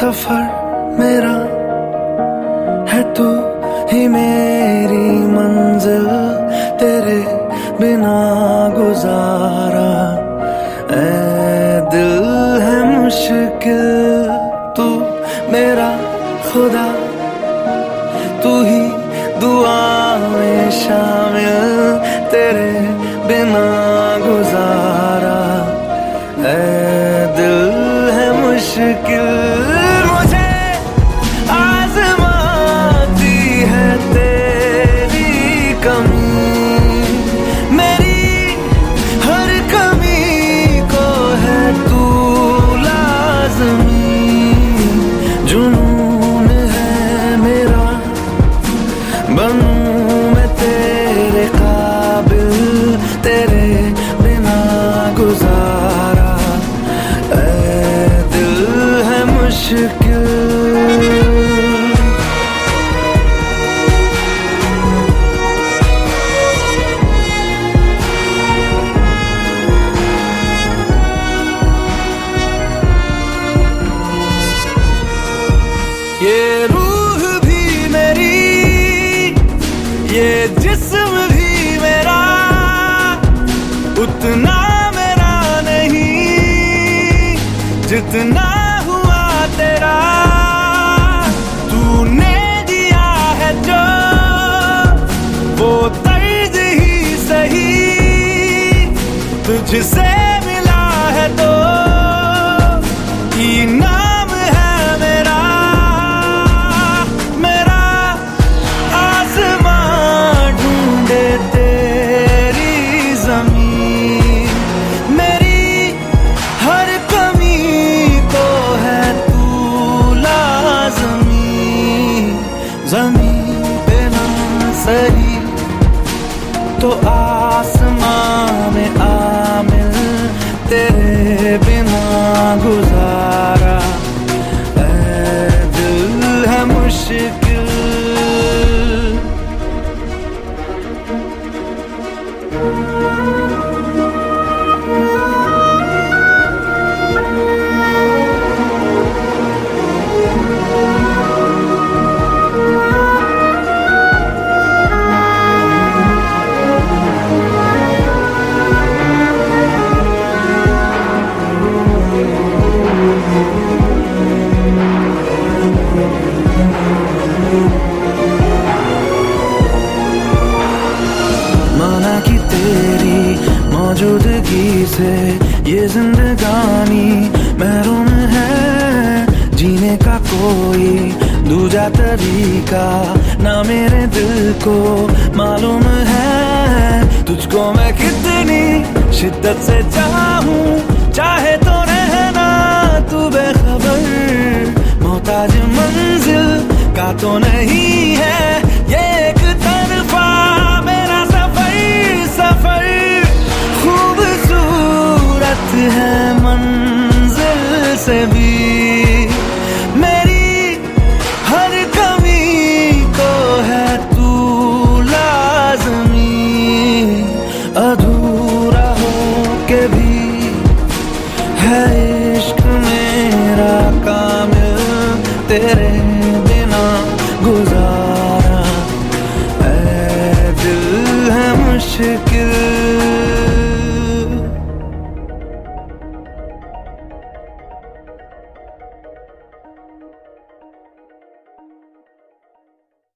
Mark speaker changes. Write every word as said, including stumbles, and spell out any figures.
Speaker 1: सफर मेरा है तू ही मेरी मंजिल, तेरे बिना गुजारा ऐ दिल है मुश्किल। तू मेरा खुदा, तू ही दुआ में शामिल, तेरे बिना गुजारा ऐ दिल है मुश्किल। मुझे आज़माती है तेरी कमी, मेरी हर कमी को है तू लाज़मी। जुनून है मेरा बनूं मैं तेरे काबिल, तेरे बिना गुजारा ऐ दिल है मुश्किल। ये रूह भी मेरी, ये जिस्म भी मेरा, उतना मेरा नहीं जितना हुआ तेरा। तूने दिया है जो वो तर्ज ही सही, तुझसे मिला है तो इनाम है मेरा। मेरा आसमां ढूंढे तेरी ज़मीन, मेरी हर कमी को है तू लाज़मी। ज़मीन पे ना सही तो आसमां में आमिल, तेरे बिना गुजारा ऐ दिल है मुश्किल। माना कि तेरी मौजूदगी से ये जिंदगानी महरूम है, जीने का कोई दूजा तरीका ना मेरे दिल को मालूम है। तुझको मैं कितनी शिद्दत से चाहूं, चाहे तो रहना तू बेखबर। मोहताज मंजिल का तो नहीं है ये एक तरफा मेरा सफर। सफर खूबसूरत है मंजिल से भी, मेरी हर कमी को है तू लाज़मी। अधूरा हो के भी है इश्क मेरा कामिल, तेरे बिना गुजारा ऐ दिल है मुश्किल।